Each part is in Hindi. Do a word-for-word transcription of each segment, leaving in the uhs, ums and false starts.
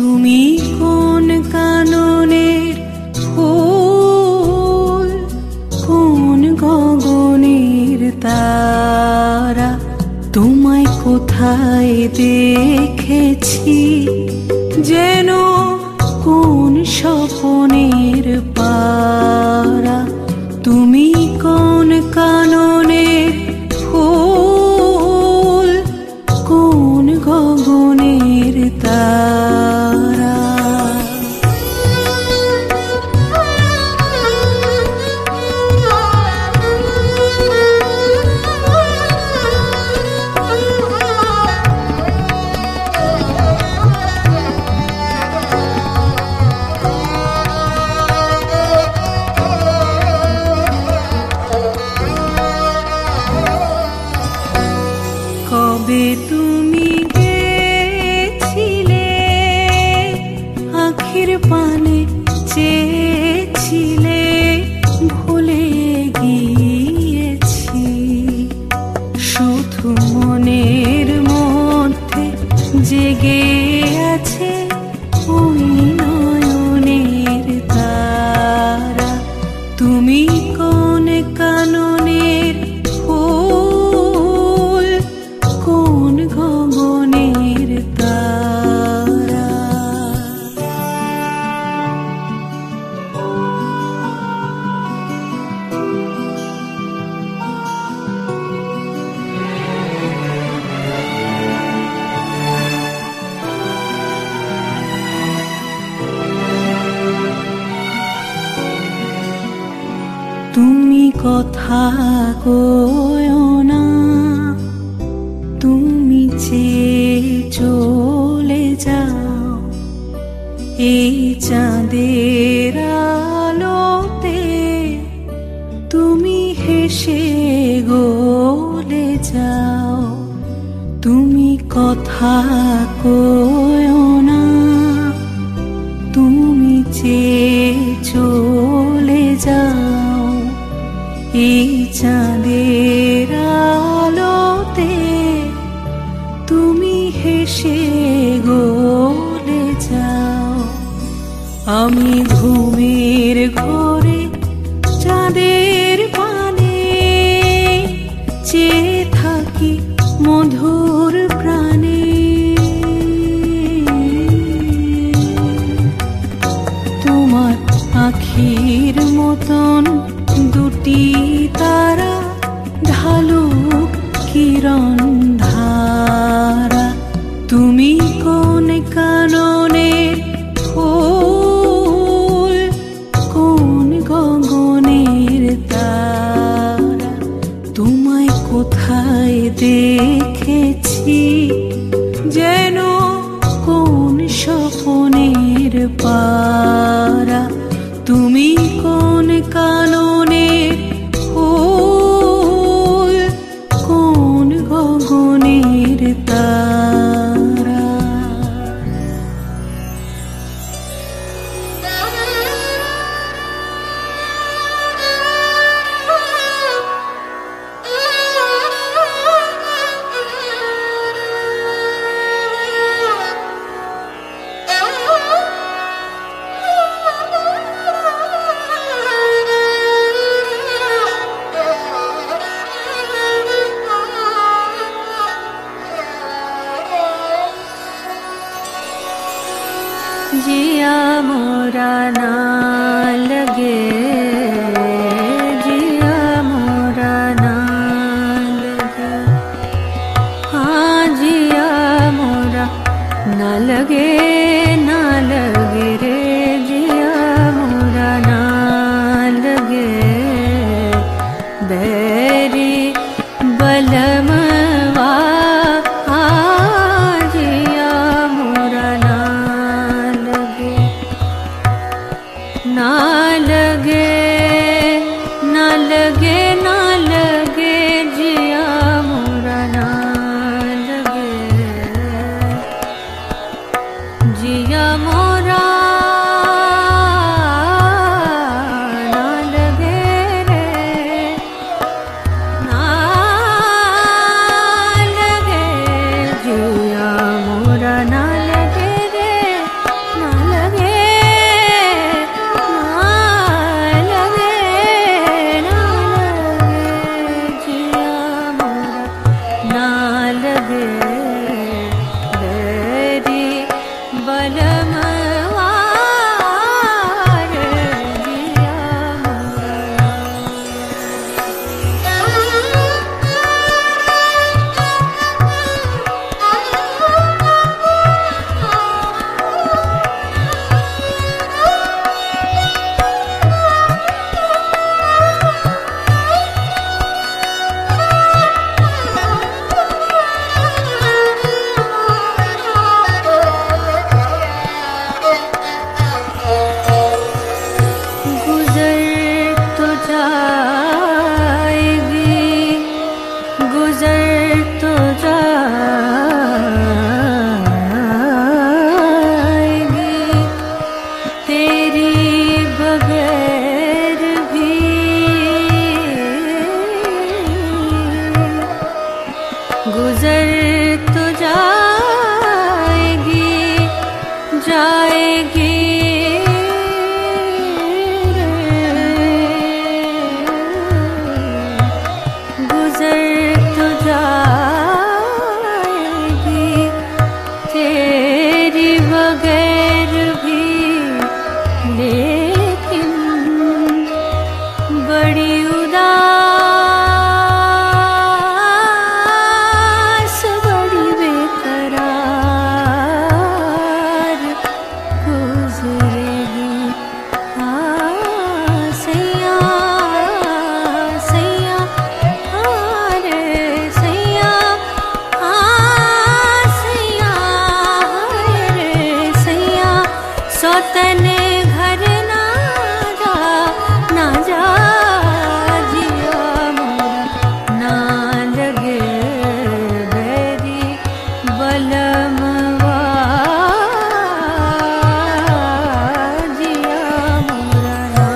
তুমি কোন কাননের ফুল, কোন গগনের তারা, তোমায় কোথায় দেখেছি যেন কোন স্বপনের পারা। তুমি কোন কাননের ফুল, কোন গগনের তারা। কবে তুমি গেছিলে, আখির পানে চেয়েছিলে, ভুলে গিয়েছি। শুধু মনের মধ্যে জেগে আছে ওই নয়নের তারা। তুমি কোন কাননের ফুল, কোন গগনের তারা। তুমি কথা কয়ো না, তুমি চেয়ে চলে যাও এই চাঁদের আলোতে। তুমি হেসে গলে যাও, তুমি কথা কয়ো না, তুমি চেয়ে চলে যাও এই চাঁদের আলোতে। তুমি হেসে গলে যাও। আমি ঘুমের ঘরে চাঁদের পানে চেয়ে থাকি মধুর প্রাণে। তোমার আখির মতন দুটি তারা, ঢালু কিরণ ধারা। তুমি কোন কাননের ফুল, কোন গগনের তারা। তোমায় কোথায় দেখেছি যেন কোন স্বপনের পারা। তুমি কোন কাননের ফুল, কোন গগনের তারা। जिया मोरा ना लगे, जिया मोरा ना लगे, हाँ जिया मोरा ना लगे, ना लगे रे जिया मोरा ना लगे। बैरी बलमवा ना लगे, ना लगे, ना लगे जिया मोरा ना लगे। जाएगी गुजर तो जाएगी तेरी बगैर भी, लेकिन बड़ी उदास बड़ी बेकरार गुजरेगी। हाँ सैया सैया हाँ रे सैया हाँ सैया रे सैया सौतने घर ना जा ना जा जिया मोरा ना लगे बैरी बलमवा जिया मोरा ना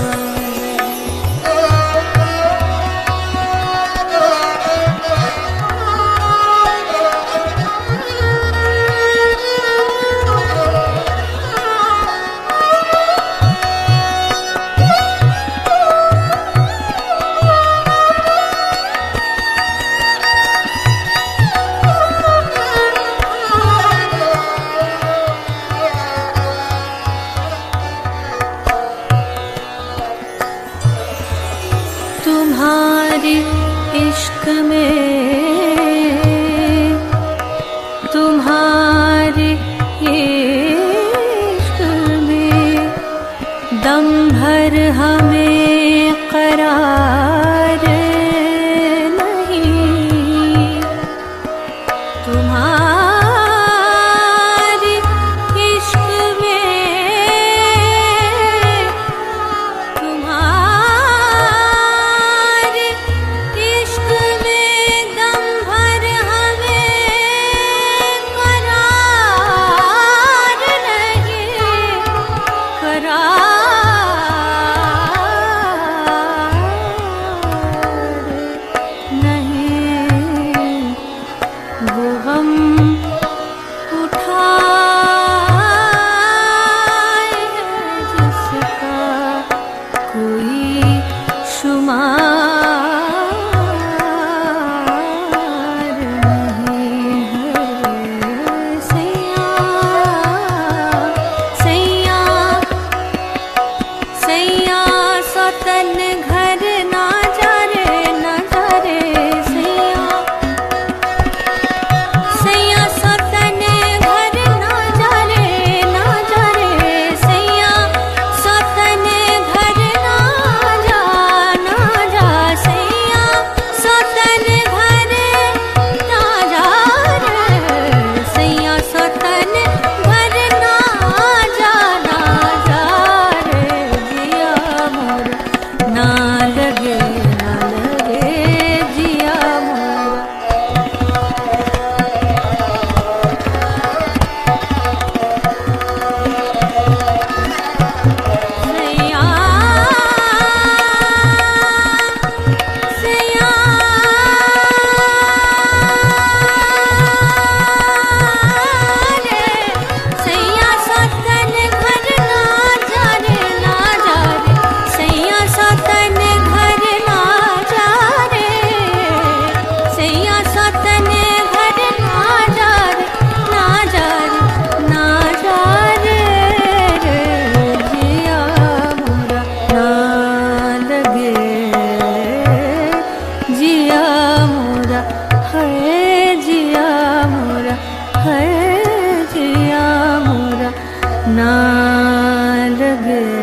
तुम्हारी इश्क में तुम्हारी इश्क में दम भर हमें करार नहीं। तुम्हारी इश्क में तुम्हारी इश्क में दम भर हमें करार नहीं, करार नहीं। वो गम उठाए है जिसका कोई शुमार नहीं है। सैया सैया सैया सौतन घर ना जा रे ना जा रे सैया सैया सौतन घर ना जा रे ना जा रे सैया सौतन घर ना जा ना जा सैया सौतन घर ना जा रे सैया सौतन घर ना जा ना जा रे जिया मोरा ना लगे ना लगे जिया मोरा। सैया सैया रे सैया सौतन घर ना जा रे ना जा रे सैया सौतन घर ना जा रे सैया सौतन घर ना जा रे ना जा रे ना जा रे रे जिया मोरा ना लगे जिया मोरा है जिया मोरा है जिया मोरा ना लगे।